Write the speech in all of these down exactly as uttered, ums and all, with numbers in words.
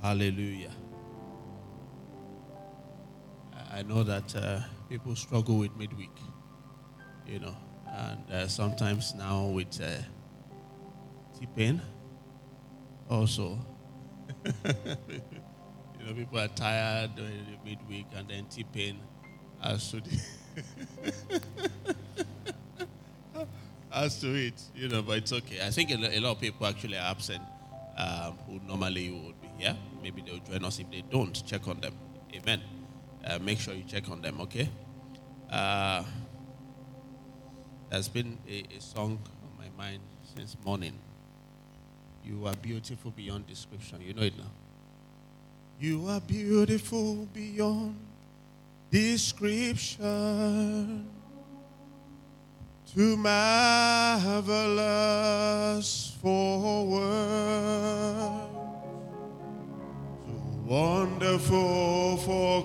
Hallelujah. I know that uh, people struggle with midweek, you know, and uh, sometimes now with uh, T-pain also. You know, people are tired during the midweek and then T-pain as to the as to it, you know, but it's okay. I think a lot, a lot of people actually are absent um, who normally would be here. Maybe they'll join us. If they don't, check on them. Amen. Uh, make sure you check on them, okay? Uh, there's been a, a song on my mind since morning. You are beautiful beyond description. You know it now. You are beautiful beyond description. Too marvelous for words. Too wonderful for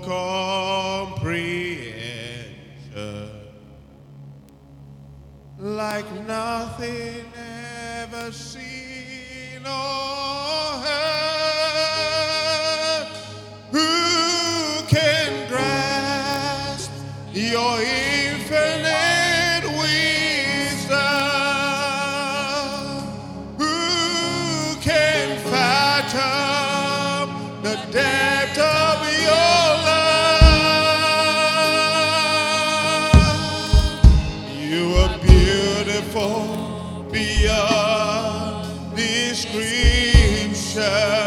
comprehension. Like nothing ever seen or heard. Who can grasp your infinite wisdom? Who can fathom the depth of your love? You are beautiful beyond description.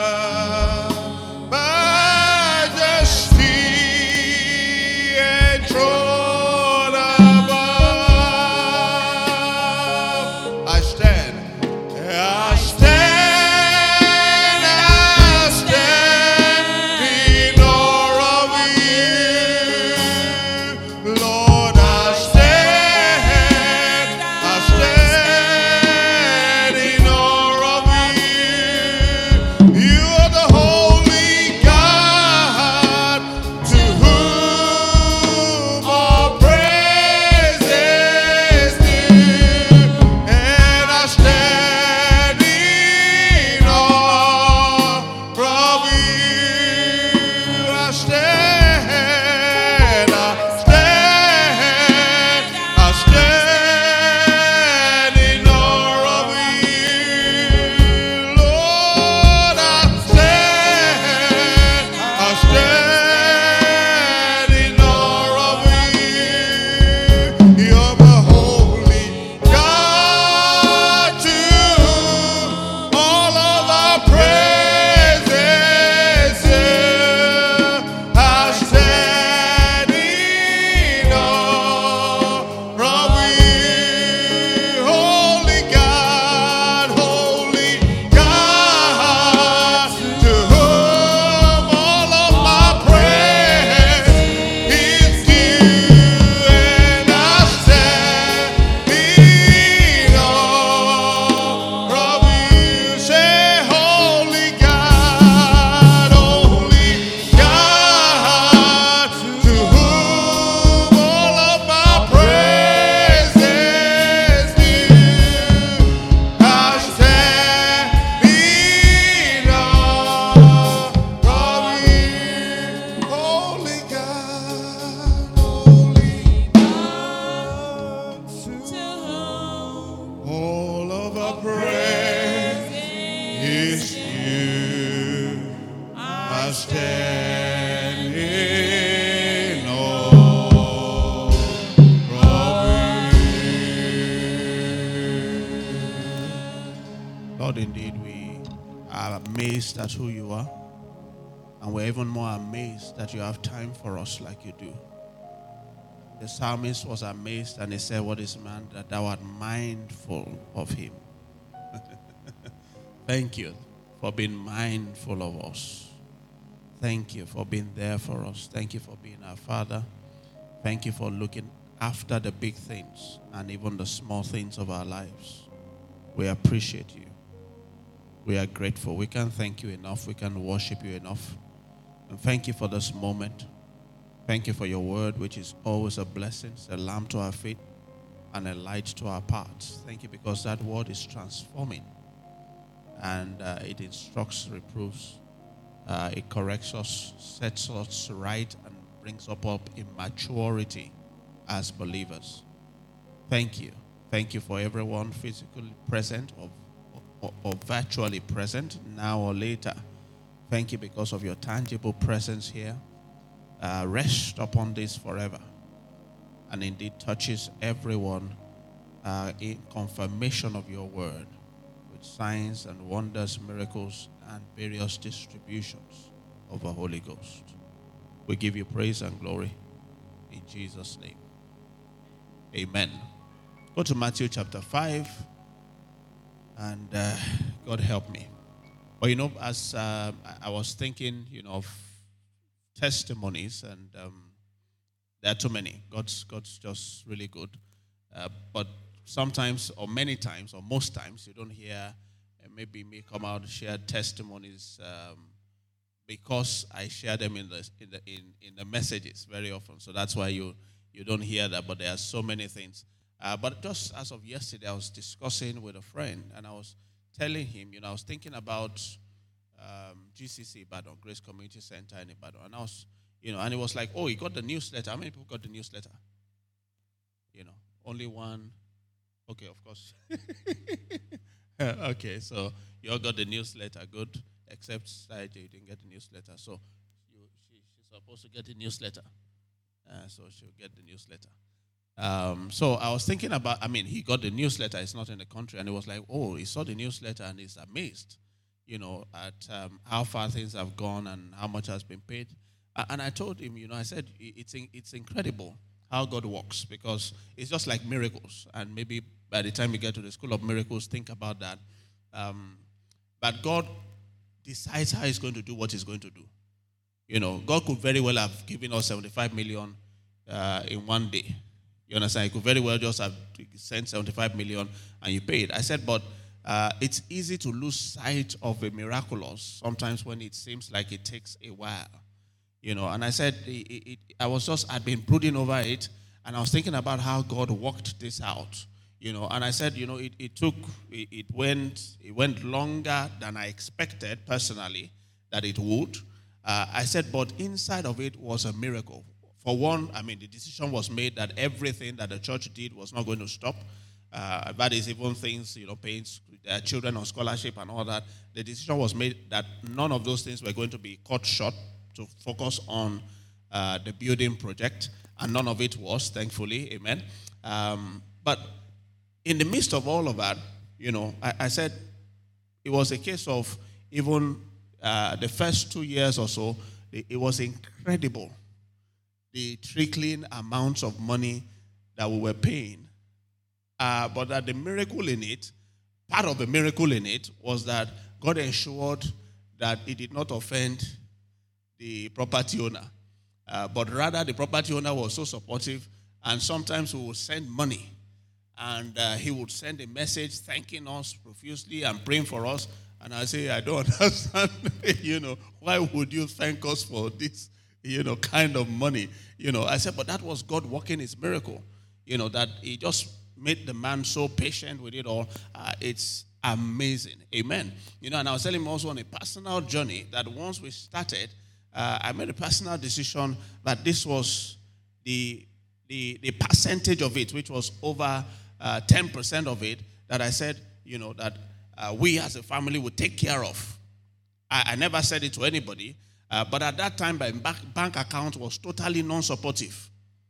Lord, indeed, we are amazed at who you are. And we're even more amazed that you have time for us like you do. The psalmist was amazed and he said, what is man that thou art mindful of him? Thank you for being mindful of us. Thank you for being there for us. Thank you for being our Father. Thank you for looking after the big things and even the small things of our lives. We appreciate you. We are grateful. We can't thank you enough. We can't worship you enough. And thank you for this moment. Thank you for your word, which is always a blessing, a lamp to our feet and a light to our paths. Thank you because that word is transforming and uh, it instructs, reproves, Uh, it corrects us, sets us right, and brings up up in maturity as believers. Thank you. Thank you for everyone physically present or, or, or virtually present now or later. Thank you because of your tangible presence here. Uh, rest upon this forever, and indeed touches everyone uh, in confirmation of your word with signs and wonders, miracles, and various distributions of the Holy Ghost. We give you praise and glory in Jesus' name. Amen. Go to Matthew chapter five, and uh, God help me. But you know, as uh, I was thinking, you know, of testimonies, and um, there are too many. God's God's just really good. Uh, but sometimes, or many times, or most times, you don't hear uh, maybe me come out and share testimonies um, because I share them in the in the in, in the messages very often. So that's why you you don't hear that. But there are so many things. Uh, but just as of yesterday, I was discussing with a friend, and I was telling him, you know, I was thinking about um, G C C Ibadan, Grace Community Center in Ibadan, and I was, you know, and he was like, "Oh, he got the newsletter. How many people got the newsletter?" You know, only one. Okay, of course. Okay, so you all got the newsletter, good. Except Saiji, you didn't get the newsletter, so you, she, she's supposed to get the newsletter. Uh, so she'll get the newsletter. Um, so I was thinking about, I mean, he got the newsletter, it's not in the country, and he was like, oh, he saw the newsletter and he's amazed, you know, at um, how far things have gone and how much has been paid. And I told him, you know, I said, it's it's incredible how God works, because it's just like miracles. And maybe by the time you get to the School of Miracles, think about that. Um, but God decides how he's going to do what he's going to do. You know, God could very well have given us seventy-five million uh, in one day. You understand? He could very well just have sent seventy-five million and you paid. I said, but uh, it's easy to lose sight of the miraculous sometimes when it seems like it takes a while. You know, and I said, it, it, I was just, I'd been brooding over it, and I was thinking about how God worked this out. You know, and I said, you know, it, it took, it, it went, it went longer than I expected personally that it would. Uh, I said, but inside of it was a miracle. For one, I mean, the decision was made that everything that the church did was not going to stop. Uh, that is even things, you know, paying their children on scholarship and all that. The decision was made that none of those things were going to be cut short to focus on uh, the building project. And none of it was, thankfully. Amen. Um, but in the midst of all of that, you know, I, I said it was a case of even uh, the first two years or so, it, it was incredible. The trickling amounts of money that we were paying. Uh, but that the miracle in it, part of the miracle in it was that God ensured that it did not offend the property owner. Uh, but rather the property owner was so supportive, and sometimes we would send money. And uh, he would send a message thanking us profusely and praying for us. And I say, I don't understand, you know, why would you thank us for this? You know, kind of money. You know, I said, but that was God working his miracle. You know, that he just made the man so patient with it all. Uh, it's amazing. Amen. You know, and I was telling him also on a personal journey that once we started, uh, I made a personal decision that this was the the, the percentage of it, which was over uh, ten percent of it, that I said, you know, that uh, we as a family would take care of. I, I never said it to anybody. Uh, but at that time, my bank, bank account was totally non-supportive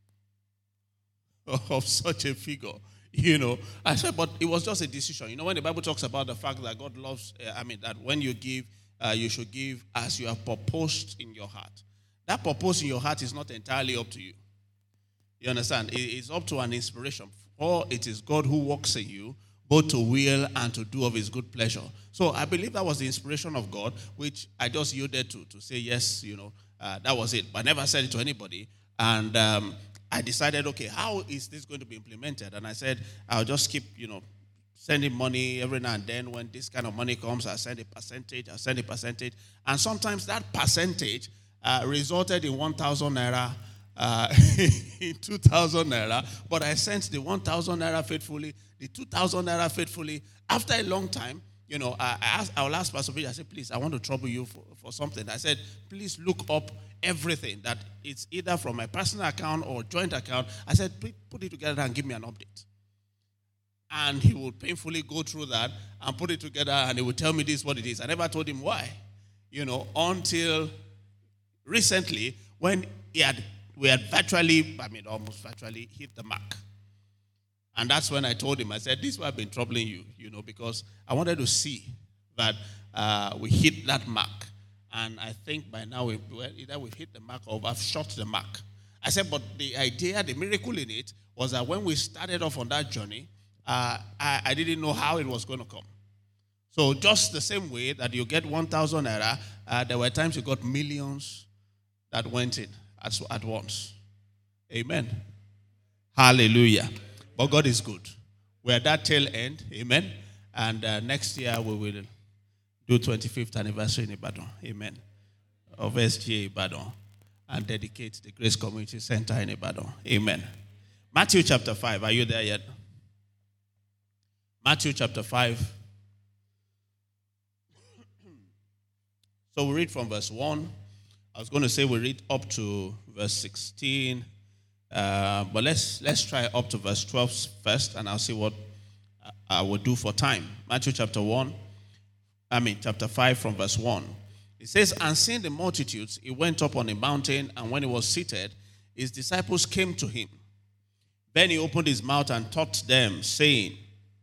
of such a figure. You know, I said, but it was just a decision. You know, when the Bible talks about the fact that God loves, uh, I mean, that when you give, uh, you should give as you have purposed in your heart. That purpose in your heart is not entirely up to you. You understand? It is up to an inspiration. For it is God who works in you, both to will and to do of his good pleasure. So I believe that was the inspiration of God, which I just yielded to, to say, yes, you know, uh, that was it. But I never said it to anybody. And um, I decided, okay, how is this going to be implemented? And I said, I'll just keep, you know, sending money every now and then. When this kind of money comes, I send a percentage, I send a percentage. And sometimes that percentage uh, resulted in one thousand naira, uh, in two thousand naira. But I sent the one thousand naira faithfully, the two thousand naira faithfully. After a long time, you know, I, I, asked, I will ask Pastor Peter, I said, please, I want to trouble you for, for something. I said, please look up everything that it's either from my personal account or joint account. I said, put it together and give me an update. And he would painfully go through that and put it together, and he would tell me this what it is. I never told him why, you know, until recently when he had we had virtually, I mean, almost virtually hit the mark. And that's when I told him, I said, this is why I've been troubling you, you know, because I wanted to see that uh, we hit that mark. And I think by now, we, either we've hit the mark or I've shot the mark. I said, but the idea, the miracle in it was that when we started off on that journey, uh, I, I didn't know how it was going to come. So just the same way that you get one thousand naira, uh, there were times you got millions that went in at, at once. Amen. Hallelujah. But God is good. We're at that tail end. Amen. And uh, next year we will do twenty-fifth anniversary in Ibadan. Amen. Of S G A Ibadan. And dedicate the Grace Community Center in Ibadan. Amen. Matthew chapter five. Are you there yet? Matthew chapter five. So we read from verse one. I was going to say we read up to verse sixteen. Uh, but let's let's try up to verse twelve first, and I'll see what I will do for time. Matthew chapter one, I mean chapter five from verse one. It says, and seeing the multitudes, he went up on a mountain, and when he was seated, his disciples came to him. Then he opened his mouth and taught them, saying,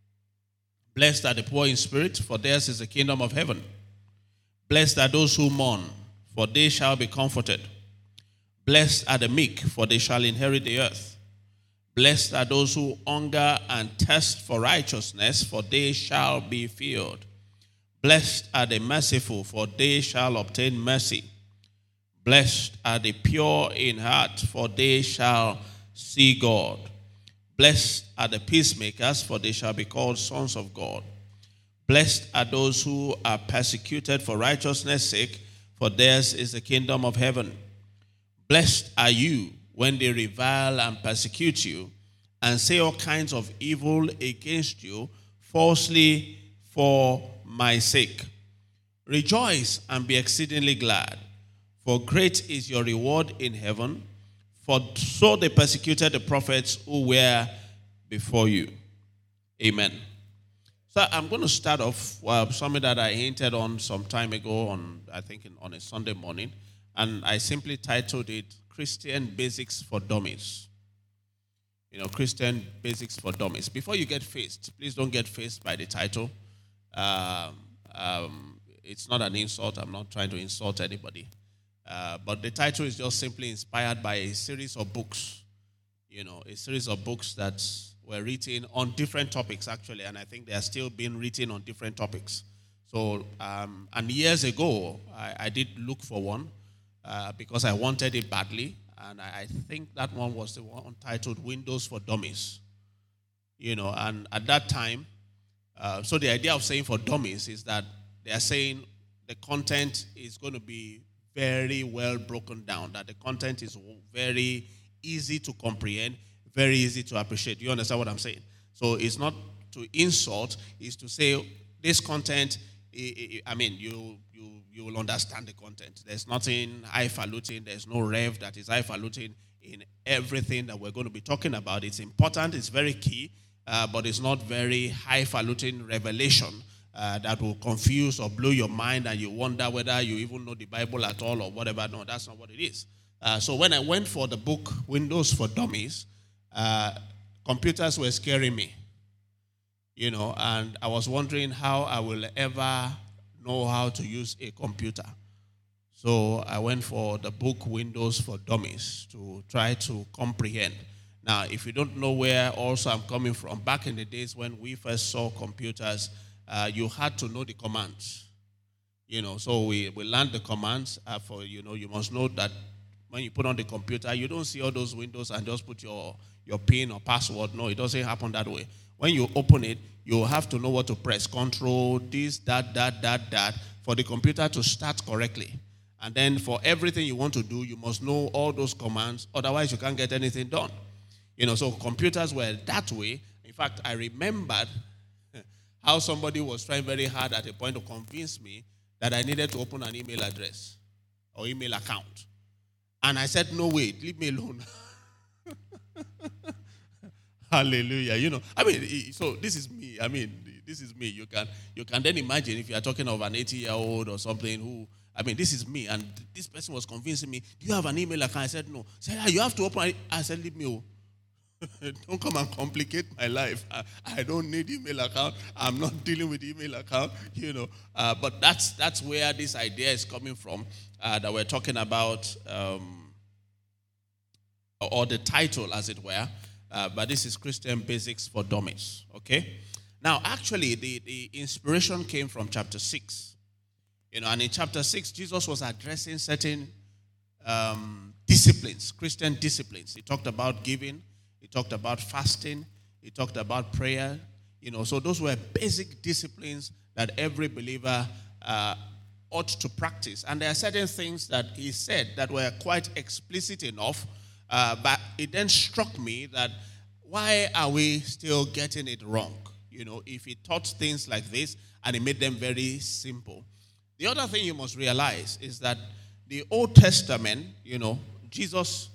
blessed are the poor in spirit, for theirs is the kingdom of heaven. Blessed are those who mourn, for they shall be comforted. Blessed are the meek, for they shall inherit the earth. Blessed are those who hunger and thirst for righteousness, for they shall be filled. Blessed are the merciful, for they shall obtain mercy. Blessed are the pure in heart, for they shall see God. Blessed are the peacemakers, for they shall be called sons of God. Blessed are those who are persecuted for righteousness' sake, for theirs is the kingdom of heaven. Blessed are you when they revile and persecute you and say all kinds of evil against you falsely for my sake. Rejoice and be exceedingly glad, for great is your reward in heaven, for so they persecuted the prophets who were before you. Amen. So I'm going to start off uh, something that I hinted on some time ago on, I think, in, on a Sunday morning. And I simply titled it, Christian Basics for Dummies. You know, Christian Basics for Dummies. Before you get faced, please don't get faced by the title. Um, um, it's not an insult. I'm not trying to insult anybody. Uh, but the title is just simply inspired by a series of books. You know, a series of books that were written on different topics, actually. And I think they are still being written on different topics. So, um, and years ago, I, I did look for one. Uh, because I wanted it badly, and I, I think that one was the one titled Windows for Dummies. You know, and at that time, uh, so the idea of saying for dummies is that they are saying the content is going to be very well broken down, that the content is very easy to comprehend, very easy to appreciate. You understand what I'm saying? So it's not to insult, it's to say this content, I mean, you you you will understand the content. There's nothing highfalutin. There's no rev that is highfalutin in everything that we're going to be talking about. It's important. It's very key, uh, but it's not very highfalutin revelation uh, that will confuse or blow your mind and you wonder whether you even know the Bible at all or whatever. No, that's not what it is. Uh, so when I went for the book Windows for Dummies, uh, computers were scaring me. You know, and I was wondering how I will ever know how to use a computer. So I went for the book Windows for Dummies to try to comprehend. Now, if you don't know where also I'm coming from, back in the days when we first saw computers, uh, you had to know the commands. You know, so we, we learned the commands uh, for, you know, you must know that when you put on the computer, you don't see all those windows and just put your, your PIN or password. No, it doesn't happen that way. When you open it, you have to know what to press. Control, this, that, that, that, that, for the computer to start correctly. And then for everything you want to do, you must know all those commands. Otherwise, you can't get anything done. You know, so computers were that way. In fact, I remembered how somebody was trying very hard at a point to convince me that I needed to open an email address or email account. And I said, no, wait, leave me alone. Hallelujah. You know, I mean, so this is me. I mean, this is me. You can you can then imagine if you are talking of an eighty-year-old or something who, I mean, this is me. And this person was convincing me, do you have an email account? I said, no. He said, yeah, you have to open it. I said, leave me alone. Don't come and complicate my life. I, I don't need email account. I'm not dealing with email account, you know. Uh, but that's that's where this idea is coming from uh, that we're talking about, um, or the title, as it were. Uh, but this is Christian Basics for Dummies, okay? Now, actually, the, the inspiration came from chapter six. You know, and in chapter six, Jesus was addressing certain um, disciplines, Christian disciplines. He talked about giving. He talked about fasting. He talked about prayer. You know, so those were basic disciplines that every believer uh, ought to practice. And there are certain things that he said that were quite explicit enough, uh, but it then struck me that why are we still getting it wrong? You know, if he taught things like this and he made them very simple. The other thing you must realize is that the Old Testament, you know, Jesus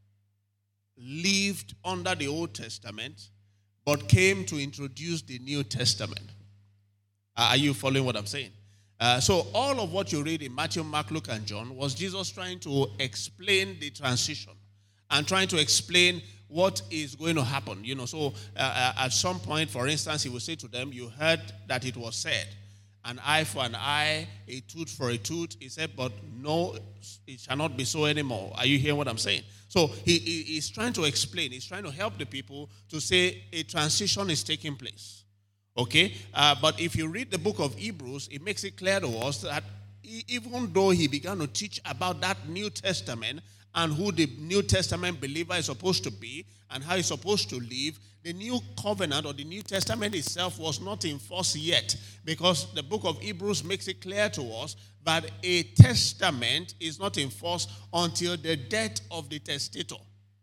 lived under the Old Testament, but came to introduce the New Testament. Uh, are you following what I'm saying? Uh, so all of what you read in Matthew, Mark, Luke, and John was Jesus trying to explain the transition and trying to explain what is going to happen. You know, so uh, at some point, for instance, he will say to them, you heard that it was said, an eye for an eye, a tooth for a tooth. He said, but no, it shall not be so anymore. Are you hearing what I'm saying? So he, he, he's trying to explain. He's trying to help the people to say a transition is taking place. Okay? Uh, but if you read the book of Hebrews, it makes it clear to us that even though he began to teach about that New Testament and who the New Testament believer is supposed to be and how he's supposed to live, the New Covenant or the New Testament itself was not in force yet, because the book of Hebrews makes it clear to us that a testament is not in force until the death of the testator.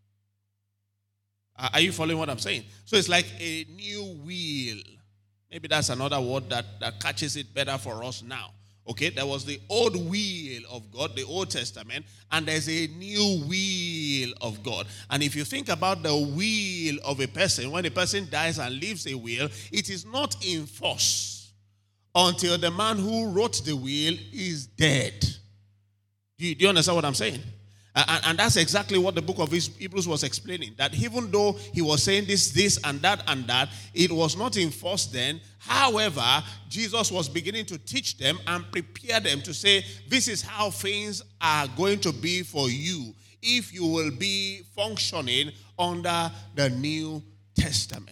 Are you following what I'm saying? So it's like a new will. Maybe that's another word that, that catches it better for us now. Okay, there was the old will of God, the Old Testament, and there's a new will of God. And if you think about the will of a person, when a person dies and leaves a will, it is not in force until the man who wrote the will is dead. Do you, do you understand what I'm saying? And, and that's exactly what the book of Hebrews was explaining. That even though he was saying this, this, and that, and that, it was not in force then. However, Jesus was beginning to teach them and prepare them to say, this is how things are going to be for you if you will be functioning under the New Testament.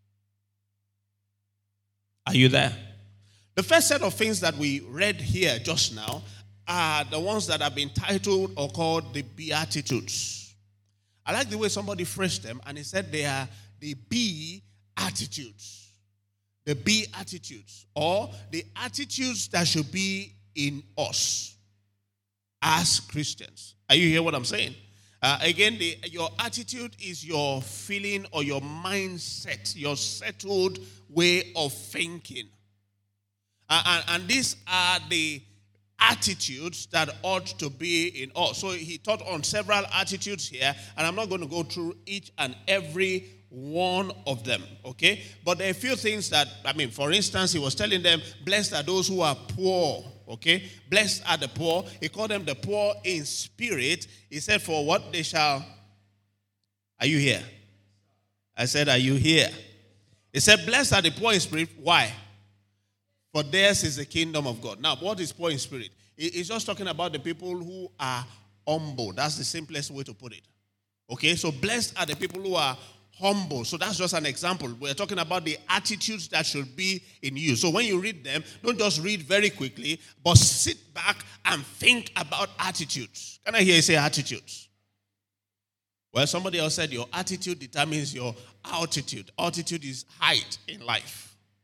Are you there? The first set of things that we read here just now are the ones that have been titled or called the Beatitudes. I like the way somebody phrased them, and he said they are the Beatitudes. The Beatitudes, or the attitudes that should be in us as Christians. Are you hearing what I'm saying? Uh, again, the, your attitude is your feeling or your mindset, your settled way of thinking. Uh, and, and these are the attitudes that ought to be in us. So he taught on several attitudes here, and I'm not going to go through each and every one of them, okay? But there are a few things that, I mean, for instance, he was telling them, blessed are those who are poor, okay? Blessed are the poor. He called them the poor in spirit. He said, for what they shall... Are you here? I said, are you here? He said, blessed are the poor in spirit. Why? For theirs is the kingdom of God. Now, what is poor in spirit? It's just talking about the people who are humble. That's the simplest way to put it. Okay, so blessed are the people who are humble. So that's just an example. We're talking about the attitudes that should be in you. So when you read them, don't just read very quickly, but sit back and think about attitudes. Can I hear you say attitudes? Well, somebody else said your attitude determines your altitude. Altitude is height in life.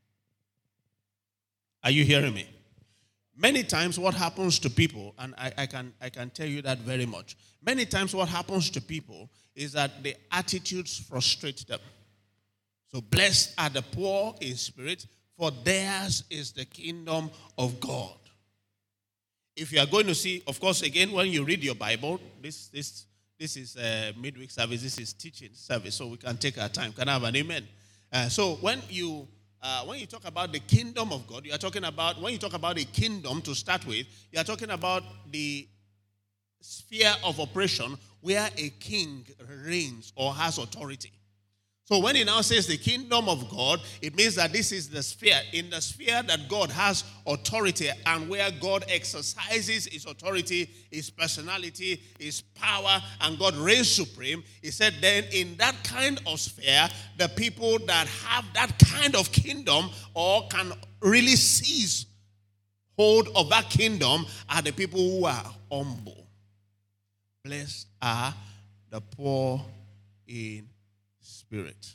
Are you hearing me? Many times what happens to people, and I, I can I can tell you that very much. Many times what happens to people is that the attitudes frustrate them. So blessed are the poor in spirit, for theirs is the kingdom of God. If you are going to see, of course, again, when you read your Bible, this this this is a midweek service, this is teaching service, so we can take our time. Can I have an amen? Uh, so when you uh, when you talk about the kingdom of God, you are talking about, when you talk about a kingdom to start with, you are talking about the sphere of operation where a king reigns or has authority. So when he now says the kingdom of God, it means that this is the sphere, in the sphere that God has authority and where God exercises his authority, his personality, his power, and God reigns supreme. He said then in that kind of sphere, the people that have that kind of kingdom or can really seize hold of that kingdom are the people who are humble. Blessed are the poor in spirit.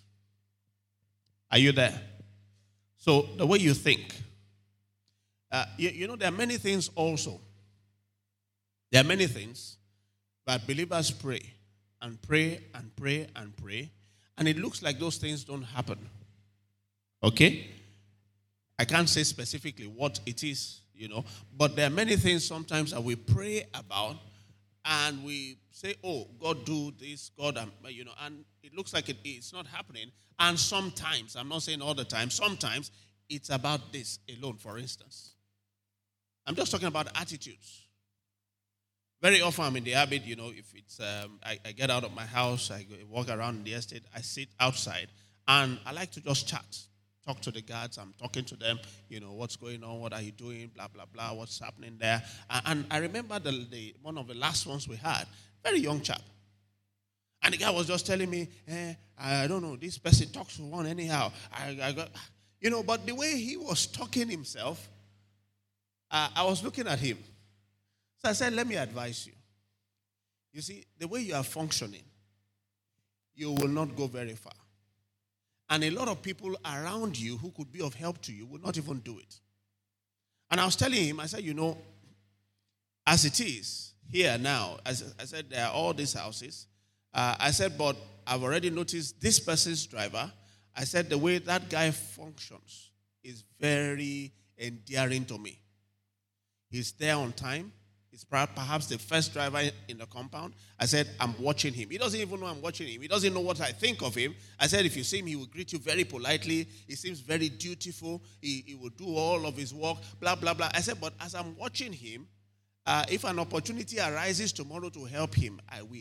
Are you there? So the way you think, uh, you, you know, there are many things also. There are many things, but believers pray and pray and pray and pray, and it looks like those things don't happen. Okay? I can't say specifically what it is, you know, but there are many things sometimes that we pray about, and we say, oh, God do this, God, um, you know, and it looks like it, it's not happening. And sometimes, I'm not saying all the time, sometimes it's about this alone, for instance. I'm just talking about attitudes. Very often I'm in the habit, you know, if it's, um, I, I get out of my house, I go, walk around the estate, I sit outside, and I like to just chat. Talk to the guards, I'm talking to them, you know, what's going on, what are you doing, blah, blah, blah, what's happening there. And, and I remember the, the one of the last ones we had, very young chap. And the guy was just telling me, eh, I don't know, this person talks to one anyhow. I, I got, you know, but the way he was talking himself, uh, I was looking at him. So I said, let me advise you. You see, the way you are functioning, you will not go very far. And a lot of people around you who could be of help to you will not even do it. And I was telling him, I said, you know, as it is here now, as I said, there are all these houses. Uh, I said, but I've already noticed this person's driver. I said, the way that guy functions is very endearing to me. He's there on time. He's perhaps the first driver in the compound. I said, I'm watching him. He doesn't even know I'm watching him. He doesn't know what I think of him. I said, if you see him, he will greet you very politely. He seems very dutiful. He, he will do all of his work, blah, blah, blah. I said, but as I'm watching him, uh, if an opportunity arises tomorrow to help him, I will.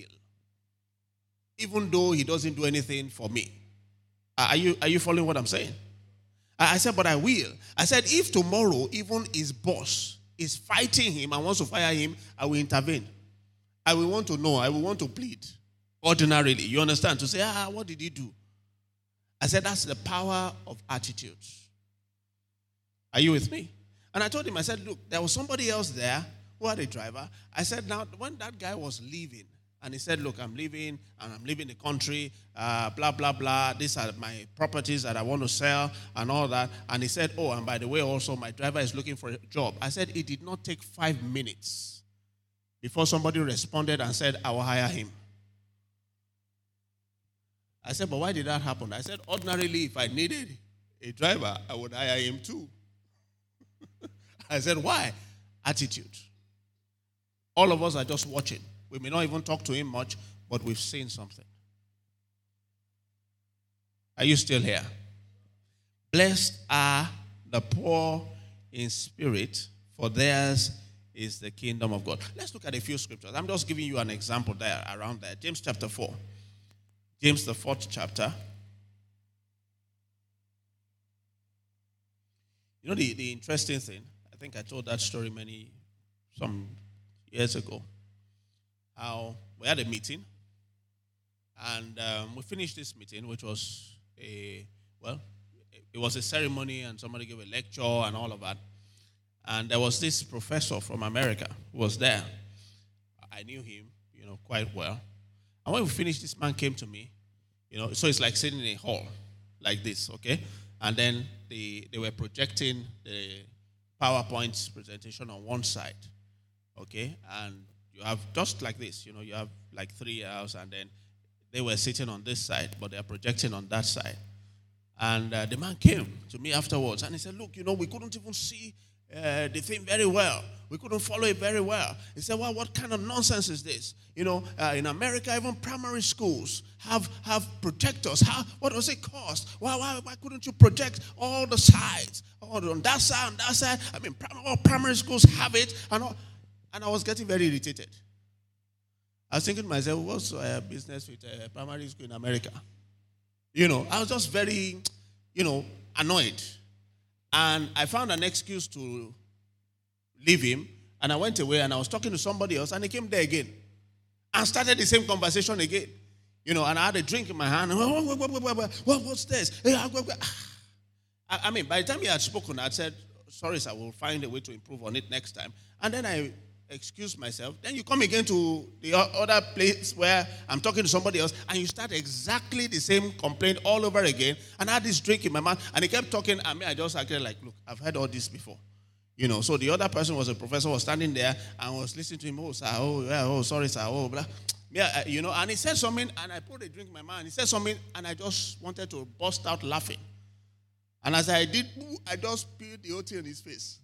Even though he doesn't do anything for me. Uh, are you, are you following what I'm saying? I, I said, but I will. I said, if tomorrow even his boss is fighting him and wants to fire him, I will intervene. I will want to know. I will want to plead. Ordinarily, you understand? To say, ah, what did he do? I said, that's the power of attitudes. Are you with me? And I told him, I said, look, there was somebody else there who had a driver. I said, now, when that guy was leaving, and he said, look, I'm leaving, and I'm leaving the country, uh, blah, blah, blah. These are my properties that I want to sell and all that. And he said, oh, and by the way, also, my driver is looking for a job. I said, it did not take five minutes before somebody responded and said, I will hire him. I said, but why did that happen? I said, ordinarily, if I needed a driver, I would hire him too. I said, why? Attitude. All of us are just watching. We may not even talk to him much, but we've seen something. Are you still here? Blessed are the poor in spirit, for theirs is the kingdom of God. Let's look at a few scriptures. I'm just giving you an example there, around there. James chapter four. James the fourth chapter. You know the, the interesting thing, I think I told that story many, some years ago. How we had a meeting, and um, we finished this meeting, which was a, well, it was a ceremony, and somebody gave a lecture and all of that. And there was this professor from America who was there. I knew him, you know, quite well. And when we finished, this man came to me, you know, so it's like sitting in a hall like this, okay? And then they, they were projecting the PowerPoint presentation on one side, okay? And you have just like this, you know, you have like three hours, and then they were sitting on this side, but they are projecting on that side. And uh, the man came to me afterwards and he said, look, you know, we couldn't even see uh, the thing very well. We couldn't follow it very well. He said, well, what kind of nonsense is this? You know, uh, in America, even primary schools have, have projectors. How, what does it cost? Why, why, why couldn't you project all the sides? All on that side, on that side. I mean, all primary schools have it. And, all, and I was getting very irritated. I was thinking to myself, what's uh, business with uh, primary school in America? You know, I was just very, you know, annoyed. And I found an excuse to leave him. And I went away and I was talking to somebody else and he came there again. And started the same conversation again. You know, and I had a drink in my hand. What, what, what, what, what, what, what's this? I, I mean, by the time he had spoken, I said, sorry, sir, we'll find a way to improve on it next time. And then I excuse myself. Then you come again to the other place where I'm talking to somebody else and you start exactly the same complaint all over again. And I had this drink in my mouth and he kept talking. I mean, I just acted like, look, I've heard all this before. You know, so the other person was a professor, was standing there and was listening to him. Oh, sir, oh, yeah, oh, sorry, sir, oh, blah. Yeah, you know, and he said something and I put a drink in my mouth and he said something and I just wanted to burst out laughing. And as I did, I just spilled the whole thing in his face.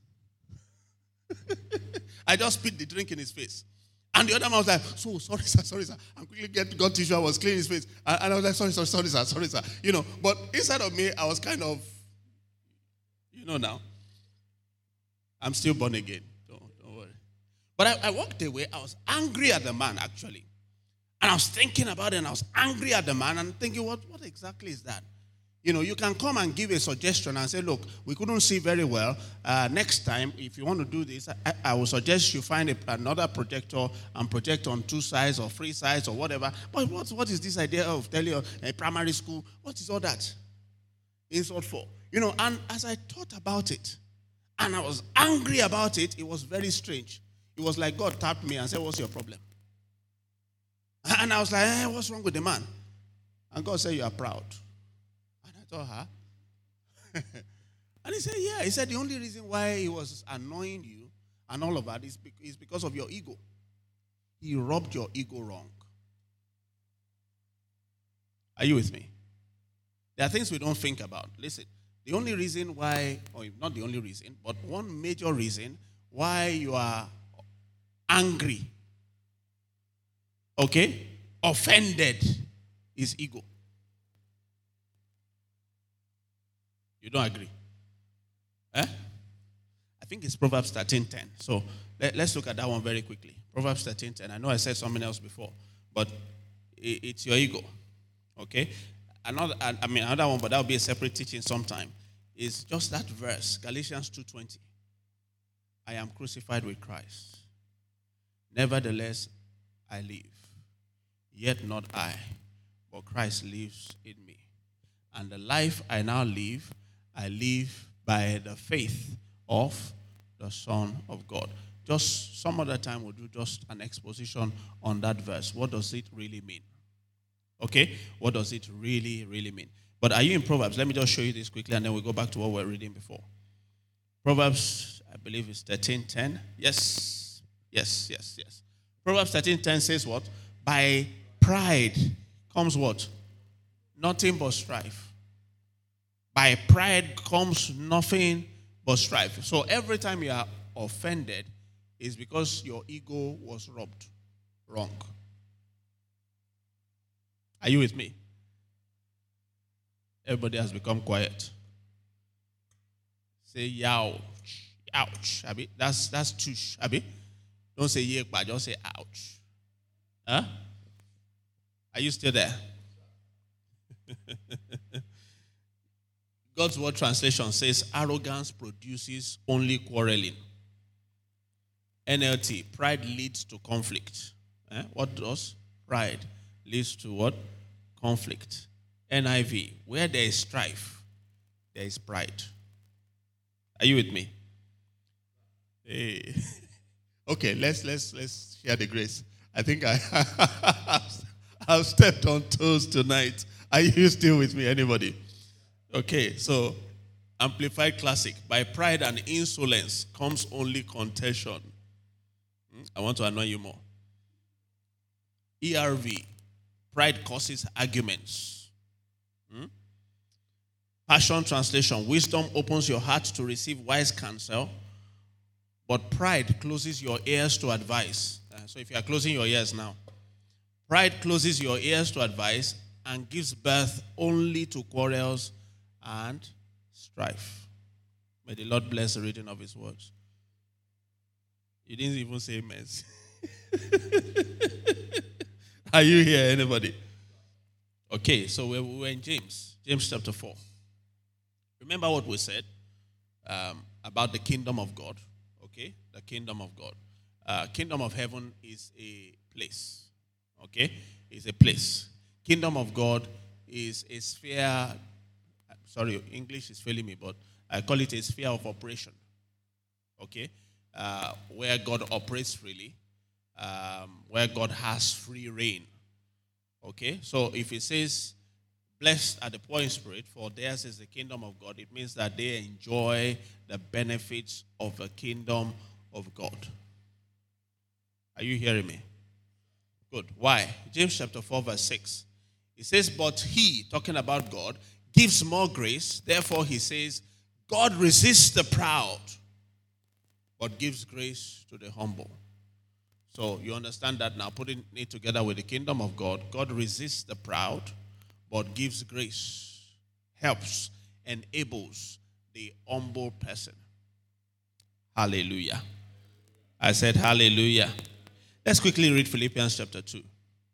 I just spit the drink in his face. And the other man was like, so sorry, sir, sorry, sir. I quickly get got tissue, I was cleaning his face. And, and I was like, sorry, sorry, sorry, sir, sorry, sir. You know, but inside of me, I was kind of, you know now, I'm still born again. Don't, don't worry. But I, I walked away. I was angry at the man, actually. And I was thinking about it, and I was angry at the man, and thinking, what, what exactly is that? You know, you can come and give a suggestion and say, look, we couldn't see very well. Uh, next time, if you want to do this, I, I will suggest you find a, another projector and project on two sides or three sides or whatever. But what, what is this idea of telling you a primary school? What is all that insult for? You know, and as I thought about it, and I was angry about it, it was very strange. It was like God tapped me and said, what's your problem? And I was like, hey, what's wrong with the man? And God said, you are proud. Her. And he said, yeah. He said the only reason why he was annoying you and all of that is because of your ego. He rubbed your ego wrong. Are you with me? There are things we don't think about. Listen, the only reason why, or not the only reason, but one major reason why you are angry, okay, offended, is ego. You don't agree? Eh? I think it's Proverbs thirteen ten. So let, let's look at that one very quickly. Proverbs thirteen ten. I know I said something else before, but it, it's your ego. Okay? Another, I mean, another one, but that will be a separate teaching sometime. Is just that verse, Galatians two twenty. I am crucified with Christ. Nevertheless, I live. Yet not I, but Christ lives in me. And the life I now live, I live by the faith of the Son of God. Just some other time we'll do just an exposition on that verse. What does it really mean? Okay? What does it really, really mean? But are you in Proverbs? Let me just show you this quickly and then we'll go back to what we were reading before. Proverbs, I believe it's thirteen ten. Yes. Yes, yes, yes. Proverbs thirteen ten says what? By pride comes what? Nothing but strife. By pride comes nothing but strife. So every time you are offended, it's because your ego was rubbed wrong. Are you with me? Everybody has become quiet. Say ouch, ouch. Abi, that's that's tush. Abi, don't say yeah, but just say ouch. Huh? Are you still there? God's Word translation says, arrogance produces only quarreling. N L T, pride leads to conflict. Eh? What does? Pride leads to what? Conflict. N I V, where there is strife, there is pride. Are you with me? Hey. Okay, let's let's let's share the grace. I think I I've stepped on toes tonight. Are you still with me? Anybody? Okay, so Amplified Classic. By pride and insolence comes only contention. I want to annoy you more. E R V. Pride causes arguments. Hmm? Passion Translation, wisdom opens your heart to receive wise counsel, but pride closes your ears to advice. Uh, so if you are closing your ears now, pride closes your ears to advice and gives birth only to quarrels and strife. May the Lord bless the reading of his words. You didn't even say amen. Are you here, anybody? Okay, so we were in James, James chapter four. Remember what we said um, about the kingdom of God, okay? The kingdom of God. Uh, kingdom of heaven is a place, okay? It's a place. Kingdom of God is a sphere, sorry, English is failing me, but I call it a sphere of operation, okay? Uh, where God operates freely, um, where God has free reign, okay? So if it says, blessed are the poor in spirit, for theirs is the kingdom of God, it means that they enjoy the benefits of the kingdom of God. Are you hearing me? Good. Why? James chapter four, verse six. It says, but he, talking about God, gives more grace. Therefore, he says, God resists the proud, but gives grace to the humble. So you understand that now, putting it together with the kingdom of God, God resists the proud, but gives grace, helps, enables the humble person. Hallelujah. I said hallelujah. Let's quickly read Philippians chapter two.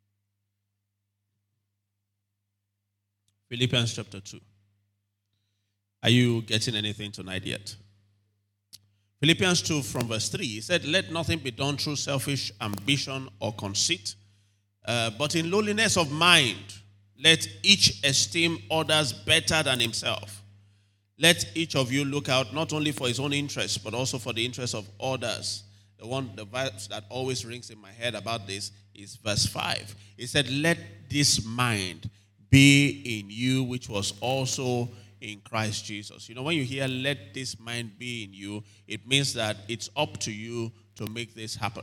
Philippians chapter two. Are you getting anything tonight yet? Philippians two from verse three. He said, let nothing be done through selfish ambition or conceit, uh, but in lowliness of mind, let each esteem others better than himself. Let each of you look out not only for his own interests, but also for the interests of others. The one, the verse that always rings in my head about this is verse five. It said, let this mind be in you, which was also in Christ Jesus. You know, when you hear, let this mind be in you, it means that it's up to you to make this happen.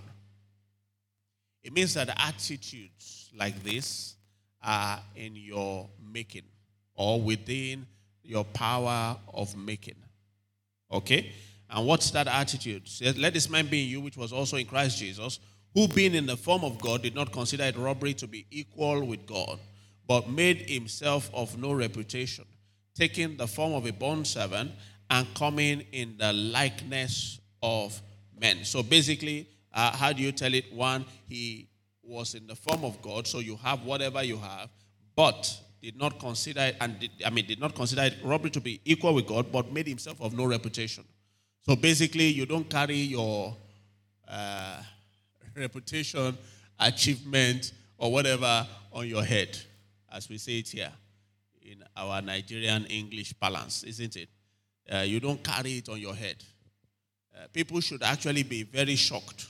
It means that attitudes like this are in your making or within your power of making. Okay? And what's that attitude? Says, let this mind be in you, which was also in Christ Jesus, who being in the form of God did not consider it robbery to be equal with God, but made himself of no reputation, taking the form of a bondservant and coming in the likeness of men. So basically, uh, how do you tell it? One, he was in the form of God, so you have whatever you have, but did not consider it, and did, I mean, did not consider it robbery to be equal with God, but made himself of no reputation. So basically, you don't carry your uh, reputation, achievement, or whatever on your head, as we say it here in our Nigerian English balance, isn't it? Uh, you don't carry it on your head. Uh, people should actually be very shocked.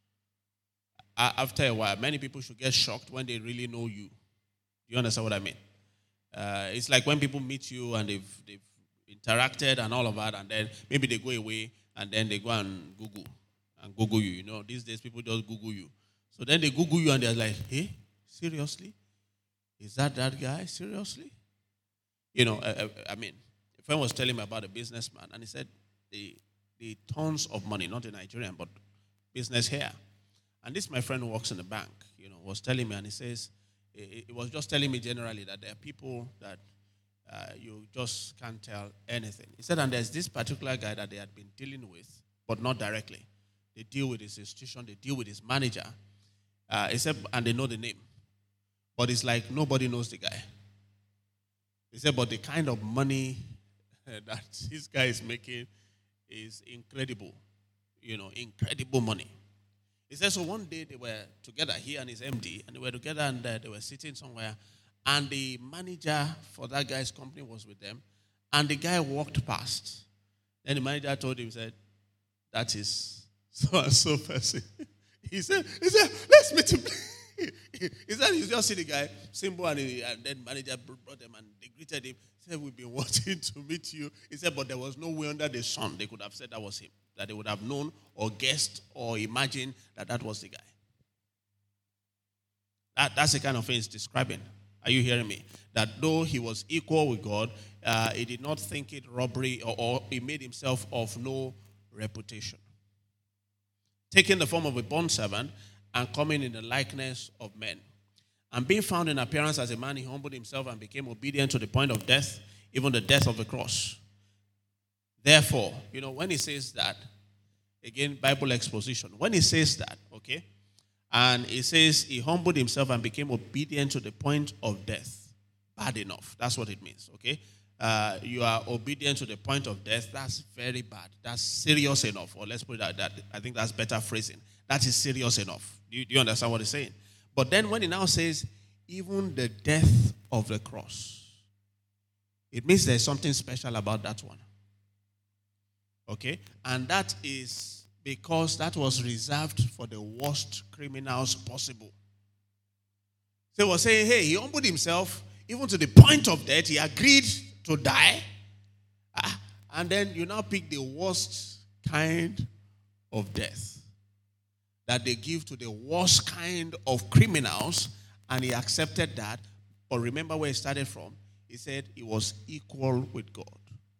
Uh, after a while, many people should get shocked when they really know you. Do you understand what I mean? Uh, it's like when people meet you and they've, they've interacted and all of that, and then maybe they go away and then they go and Google and Google you. You know, these days people just Google you. So then they Google you and they're like, hey, seriously? Is that that guy? Seriously? You know, I, I mean, a friend was telling me about a businessman, and he said the, the tons of money, not in Nigerian, but business here. And this, my friend who works in the bank, you know, was telling me, and he says, he was just telling me generally that there are people that uh, you just can't tell anything. He said, and there's this particular guy that they had been dealing with, but not directly. They deal with his institution, they deal with his manager. Uh, he said, and they know the name. But it's like nobody knows the guy. He said, but the kind of money that this guy is making is incredible. You know, incredible money. He said, so one day they were together, he and his M D, and they were together and uh, they were sitting somewhere, and the manager for that guy's company was with them, and the guy walked past. Then the manager told him, he said, that is so and so person. He said, he said, let's meet him. He said, you just see the guy, symbol, and, he, and then manager brought them and they greeted him. He said, we've been wanting to meet you. He said, but there was no way under the sun they could have said that was him, that they would have known or guessed or imagined that that was the guy. That, that's the kind of thing he's describing. Are you hearing me? That though he was equal with God, uh, he did not think it robbery, or, or he made himself of no reputation. Taking the form of a bondservant and coming in the likeness of men. And being found in appearance as a man, he humbled himself and became obedient to the point of death, even the death of the cross. Therefore, you know, when he says that, again, Bible exposition. When he says that, okay, and he says he humbled himself and became obedient to the point of death. Bad enough. That's what it means, okay? Uh, you are obedient to the point of death. That's very bad. That's serious enough. Or let's put it like that. I think that's better phrasing. That is serious enough. Do you, do you understand what he's saying? But then when he now says, even the death of the cross, it means there's something special about that one. Okay? And that is because that was reserved for the worst criminals possible. So he was saying, hey, he humbled himself even to the point of death. He agreed to die. Ah, and then you now pick the worst kind of death that they give to the worst kind of criminals, and he accepted that. But remember where he started from. He said he was equal with God.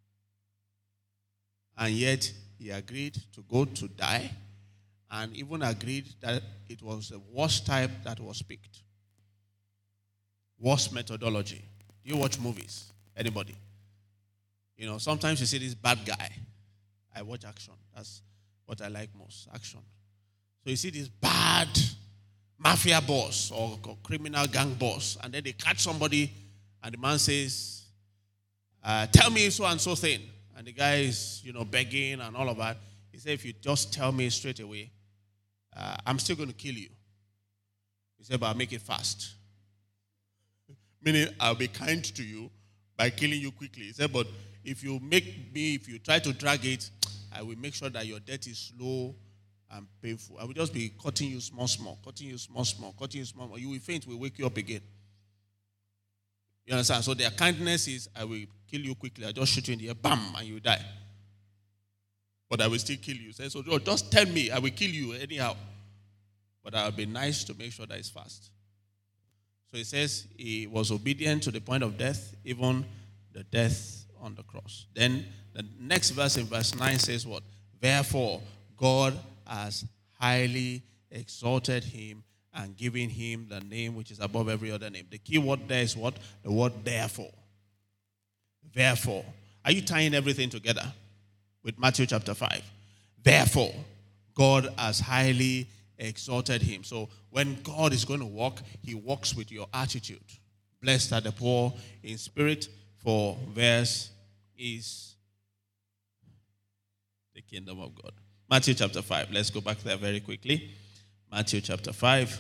And yet he agreed to go to die, and even agreed that it was the worst type that was picked. Worst methodology. Do you watch movies? Anybody? You know, sometimes you see this bad guy. I watch action. That's what I like most, action. So you see this bad mafia boss or criminal gang boss, and then they catch somebody, and the man says, uh, tell me so and so thing. And the guy is, you know, begging and all of that. He said, if you just tell me straight away, uh, I'm still going to kill you. He said, but I'll make it fast. Meaning, I'll be kind to you by killing you quickly. He said, but if you make me, if you try to drag it, I will make sure that your death is slow and painful. I will just be cutting you small, small, cutting you small, small, cutting you small, small. You will faint, we'll wake you up again. You understand? So their kindness is, I will kill you quickly. I just shoot you in the air, bam, and you die. But I will still kill you. So just tell me, I will kill you anyhow. But I'll be nice to make sure that it's fast. So he says he was obedient to the point of death, even the death on the cross. Then the next verse in verse nine says what? Therefore, God has highly exalted him and given him the name which is above every other name. The key word there is what? The word therefore. Therefore. Are you tying everything together with Matthew chapter five? Therefore, God has highly exalted him. So when God is going to walk, he walks with your attitude. Blessed are the poor in spirit, for theirs is the kingdom of God. Matthew chapter five. Let's go back there very quickly. Matthew chapter five.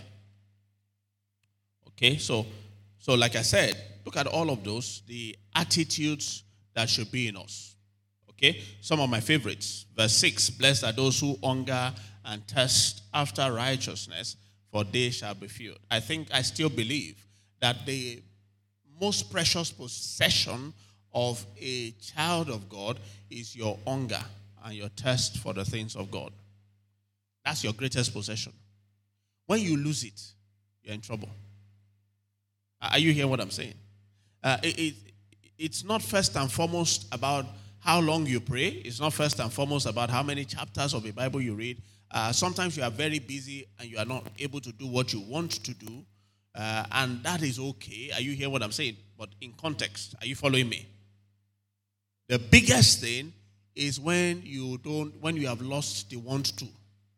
Okay, so, so like I said, look at all of those, the attitudes that should be in us. Okay, some of my favorites. Verse six, blessed are those who hunger and thirst after righteousness, for they shall be filled. I think I still believe that the most precious possession of a child of God is your hunger and your thirst for the things of God. That's your greatest possession. When you lose it, you're in trouble. Are you hearing what I'm saying? Uh, it, it, it's not first and foremost about how long you pray. It's not first and foremost about how many chapters of the Bible you read. Uh, sometimes you are very busy and you are not able to do what you want to do. Uh, and that is okay. Are you hearing what I'm saying? But in context, are you following me? The biggest thing is when you don't, when you have lost the want to.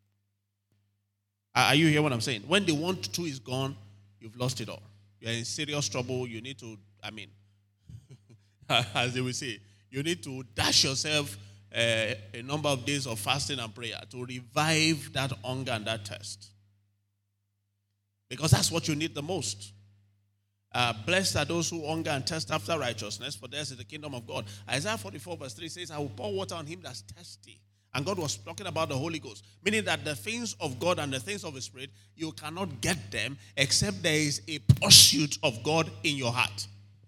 Are you hearing what I'm saying? When the want to is gone, you've lost it all. You're in serious trouble. You need to, I mean, as they will say, you need to dash yourself uh, a number of days of fasting and prayer to revive that hunger and that thirst. Because that's what you need the most. Uh, blessed are those who hunger and thirst after righteousness, for theirs is the kingdom of God. Isaiah forty-four verse three says, I will pour water on him that's thirsty. And God was talking about the Holy Ghost, meaning that the things of God and the things of the Spirit, you cannot get them except there is a pursuit of God in your heart.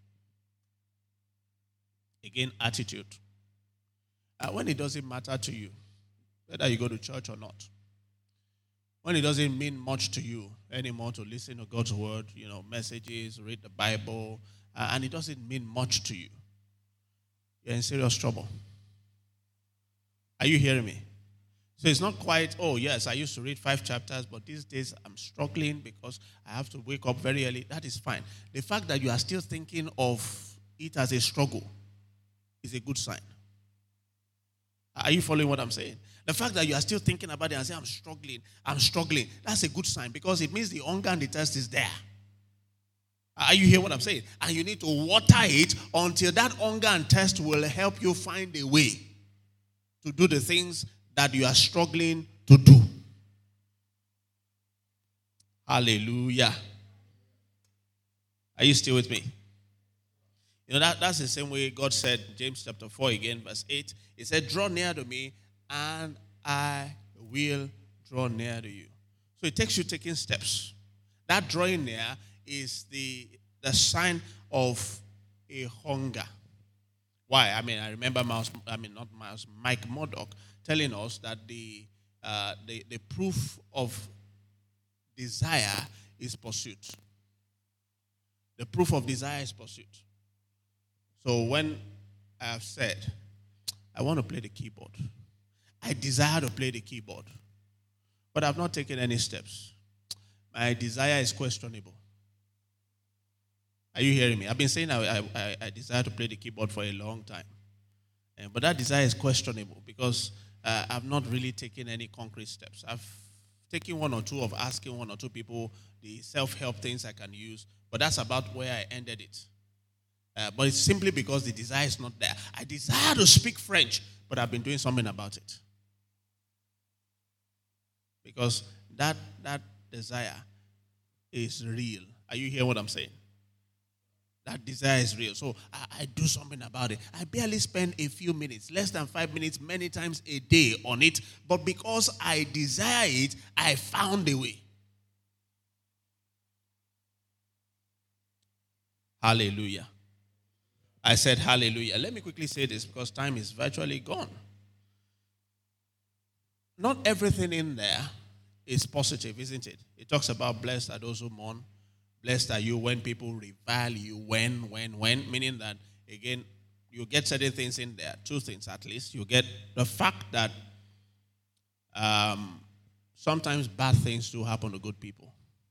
Again, attitude. Uh, when it doesn't matter to you, whether you go to church or not. when it doesn't mean much to you anymore to listen to God's word, you know, messages, read the Bible, uh, and it doesn't mean much to you, you're in serious trouble. Are you hearing me? So it's not quite, oh, yes, I used to read five chapters, but these days I'm struggling because I have to wake up very early. That is fine. The fact that you are still thinking of it as a struggle is a good sign. Are you following what I'm saying? The fact that you are still thinking about it and saying, I'm struggling, I'm struggling, that's a good sign because it means the hunger and the thirst is there. Are you hearing what I'm saying? And you need to water it until that hunger and thirst will help you find a way to do the things that you are struggling to do. Hallelujah. Are you still with me? You know, that, that's the same way God said, James chapter four again, verse eight. He said, draw near to me and I will draw near to you. So it takes you taking steps. That drawing near is the, the sign of a hunger. Why? I mean, I remember Miles, I mean, not Miles, Mike Murdoch telling us that the, uh, the, the proof of desire is pursuit. The proof of desire is pursuit. So when I have said, I want to play the keyboard, I desire to play the keyboard, but I've not taken any steps, my desire is questionable. Are you hearing me? I've been saying I, I, I desire to play the keyboard for a long time. Uh, but that desire is questionable because uh, I've not really taken any concrete steps. I've taken one or two of asking one or two people the self-help things I can use, but that's about where I ended it. Uh, but it's simply because the desire is not there. I desire to speak French, but I've been doing something about it. Because that, that desire is real. Are you hearing what I'm saying? That desire is real. So I, I do something about it. I barely spend a few minutes, less than five minutes, many times a day on it. But because I desire it, I found a way. Hallelujah. I said hallelujah. Let me quickly say this because time is virtually gone. Not everything in there is positive, isn't it? It talks about blessed are those who mourn. Blessed are you when people revile you. When, when, when. Meaning that, again, you get certain things in there. Two things at least. You get the fact that um, sometimes bad things do happen to good people.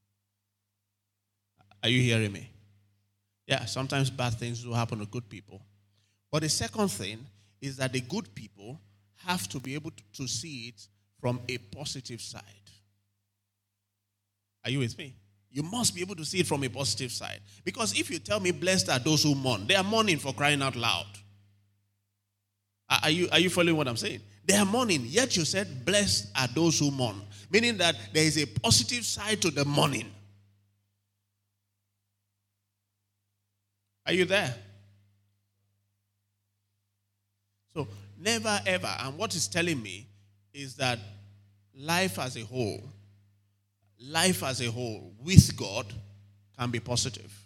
Are you hearing me? Yeah, sometimes bad things do happen to good people. But the second thing is that the good people have to be able to, to see it from a positive side. Are you with me? You must be able to see it from a positive side. Because if you tell me blessed are those who mourn, they are mourning for crying out loud. Are you, are you following what I'm saying? They are mourning, yet you said blessed are those who mourn. Meaning that there is a positive side to the mourning. Are you there? So, never ever, and what it's telling me is that life as a whole, life as a whole with God can be positive.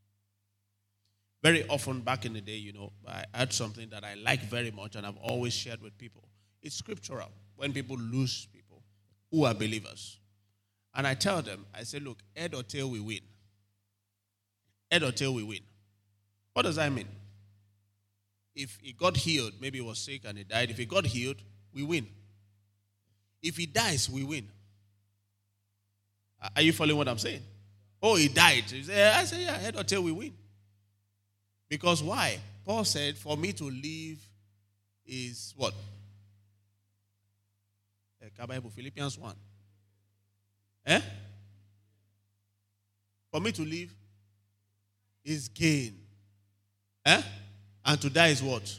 Very often back in the day, you know, I had something that I like very much and I've always shared with people. It's scriptural. When people lose people who are believers. And I tell them, I say, look, head or tail we win. Head or tail we win. What does that mean? If he got healed, maybe he was sick and he died. If he got healed, we win. If he dies, we win. Are you following what I'm saying? Oh, he died. I say, yeah, head or tail, we win. Because why? Paul said, for me to live is what? Philippians one. Eh? For me to live is gain. Eh? And to die is what?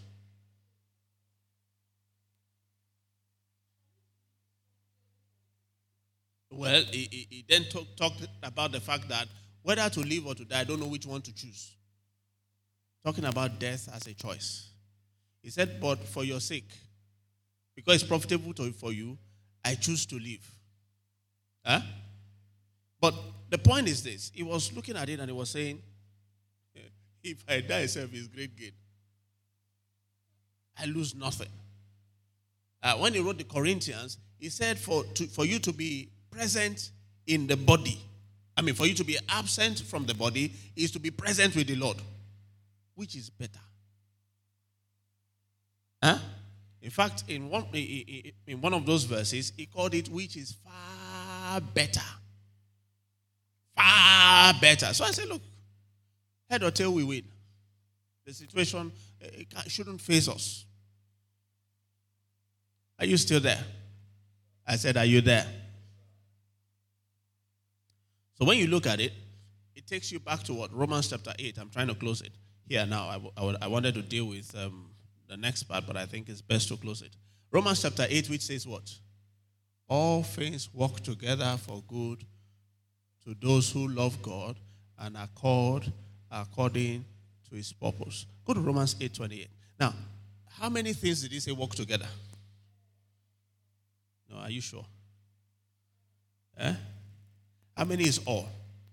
Well, he, he, he then talk, talked about the fact that whether to live or to die, I don't know which one to choose. Talking about death as a choice. He said, but for your sake, because it's profitable to, for you, I choose to live. Huh? But the point is this. He was looking at it and he was saying, if I die self is great gain. I lose nothing. Uh, when he wrote the Corinthians, he said for, to, for you to be present in the body. I mean, for you to be absent from the body is to be present with the Lord. Which is better? Huh? In fact, in one, in one of those verses, he called it which is far better. Far better. So I said, look, head or tail, we win. The situation it shouldn't face us. Are you still there? I said, are you there? So when you look at it, it takes you back to what? Romans chapter eight. I'm trying to close it here now. I, w- I, w- I wanted to deal with um, the next part, but I think it's best to close it. Romans chapter eight, which says what? All things work together for good to those who love God and are called according to his purpose. Go to Romans eight twenty-eight. Now, how many things did he say work together? No, are you sure? Eh? How many is all?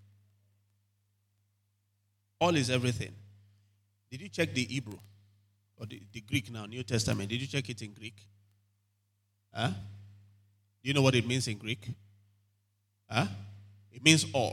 All is everything. Did you check the Hebrew? Or the, the Greek now, New Testament? Did you check it in Greek? Huh? Do you know what it means in Greek? Huh? It means all.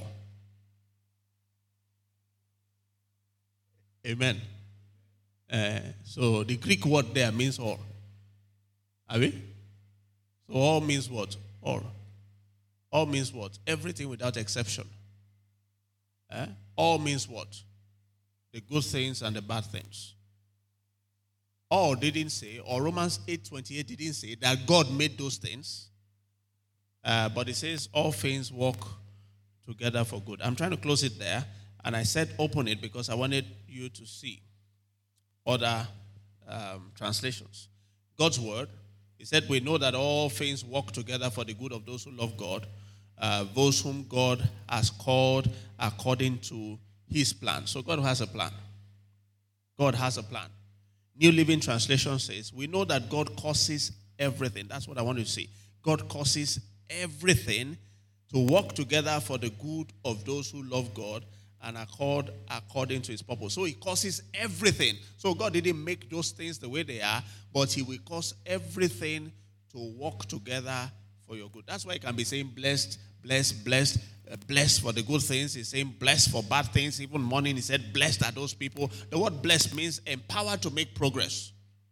Amen. Uh, so the Greek word there means all. Are we? So all means what? All. All means what? Everything without exception. Eh? All means what? The good things and the bad things. All didn't say, or Romans eight twenty-eight didn't say that God made those things. Uh, but it says all things work together for good. I'm trying to close it there. And I said open it because I wanted you to see other um, translations. God's word, he said, we know that all things work together for the good of those who love God, uh, those whom God has called according to his plan. So God has a plan. God has a plan. New Living Translation says, we know that God causes everything. That's what I want you to see. God causes everything to work together for the good of those who love God and are called according to his purpose. So he causes everything. So God didn't make those things the way they are, but he will cause everything to work together for your good. That's why he can be saying blessed, blessed, blessed, uh, blessed for the good things. He's saying blessed for bad things. Even morning he said blessed are those people. The word blessed means empowered to make progress.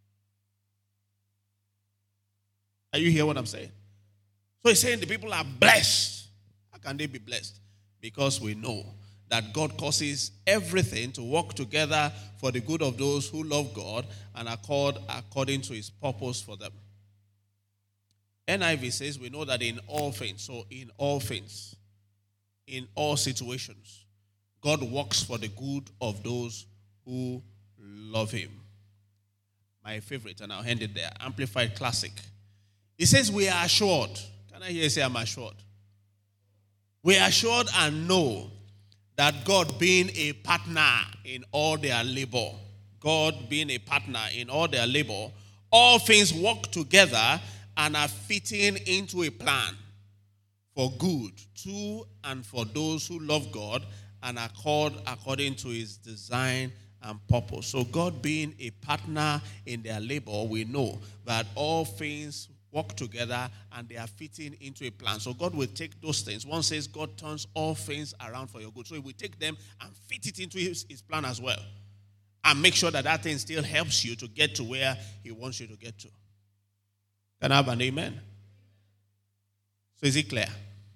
Are you hearing what I'm saying? So he's saying the people are blessed. How can they be blessed? Because we know that God causes everything to work together for the good of those who love God and are called according to his purpose for them. N I V says we know that in all things, so in all things, in all situations, God works for the good of those who love him. My favorite, and I'll hand it there, Amplified Classic. It says we are assured. Can I hear you say I'm assured? We are assured and know that God being a partner in all their labor, God being a partner in all their labor, all things work together and are fitting into a plan for good to and for those who love God and are called according to his design and purpose. So God being a partner in their labor, we know that all things work together and they are fitting into a plan. So God will take those things. One says God turns all things around for your good. So he will take them and fit it into his, his plan as well. And make sure that that thing still helps you to get to where he wants you to get to. Can I have an amen? So is it clear?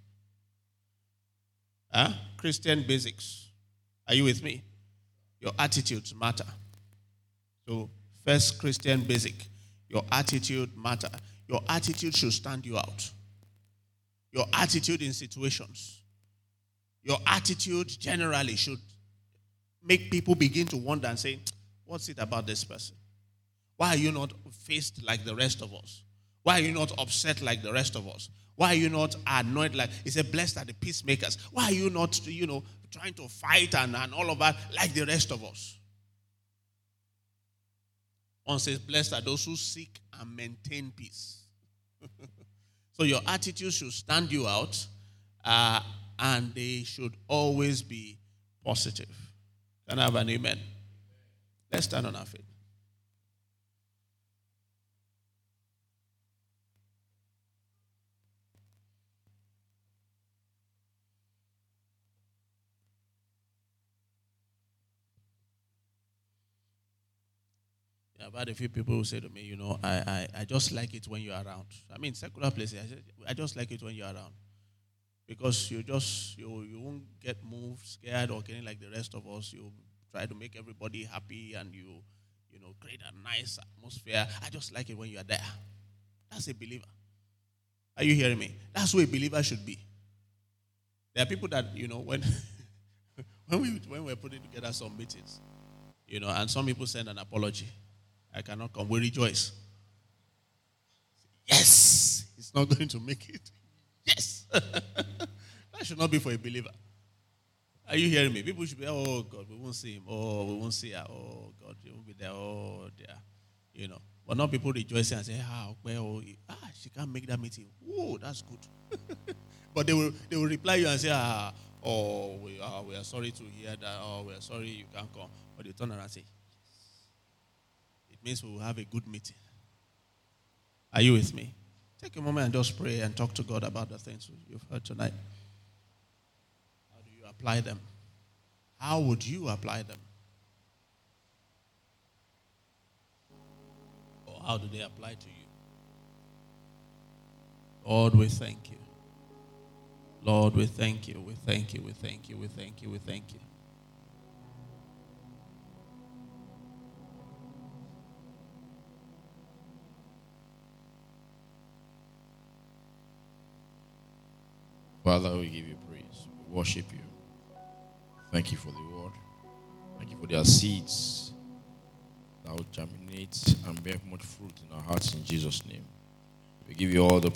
Huh? Christian basics. Are you with me? Your attitudes matter. So first Christian basic. Your attitude matter. Your attitude should stand you out. Your attitude in situations. Your attitude generally should make people begin to wonder and say, what's it about this person? Why are you not faced like the rest of us? Why are you not upset like the rest of us? Why are you not annoyed like, he said, blessed are the peacemakers. Why are you not, you know, trying to fight and, and all of that like the rest of us? One says, blessed are those who seek and maintain peace. So your attitude should stand you out, uh, and they should always be positive. Can I have an amen? Let's stand on our feet. I've had a few people who say to me, you know, I, I, I just like it when you're around. I mean, secular places, I, just, I just like it when you're around. Because you just, you, you won't get moved, scared, or getting like the rest of us. You try to make everybody happy and you, you know, create a nice atmosphere. I just like it when you're there. That's a believer. Are you hearing me? That's who a believer should be. There are people that, you know, when, when, we, when we're putting together some meetings, you know, and some people send an apology. I cannot come. We rejoice. Yes, he's not going to make it. Yes. That should not be for a believer. Are you hearing me? People should be, oh God, we won't see him. Oh, we won't see her. Oh God, he won't be there. Oh dear. You know. But not people rejoicing and say, ah, well, ah, she can't make that meeting. Oh, that's good. But they will they will reply you and say, ah, oh, we are, we are sorry to hear that. Oh, we are sorry you can't come. But they turn around and say, it means we will have a good meeting. Are you with me? Take a moment and just pray and talk to God about the things you've heard tonight. How do you apply them? How would you apply them? Or how do they apply to you? Lord, we thank you. Lord, we thank you. We thank you. We thank you. We thank you. We thank you. Father, we give you praise. We worship you. Thank you for the word. Thank you for their seeds that will germinate and bear much fruit in our hearts in Jesus' name. We give you all the